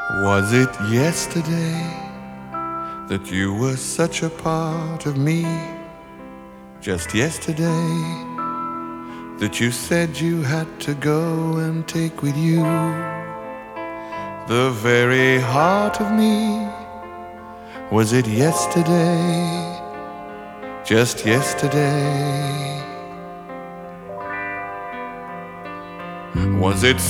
Was it yesterday that you were such a part of me? Just yesterday that you said you had to go and take with you the very heart of me? Was it yesterday, just yesterday? Was it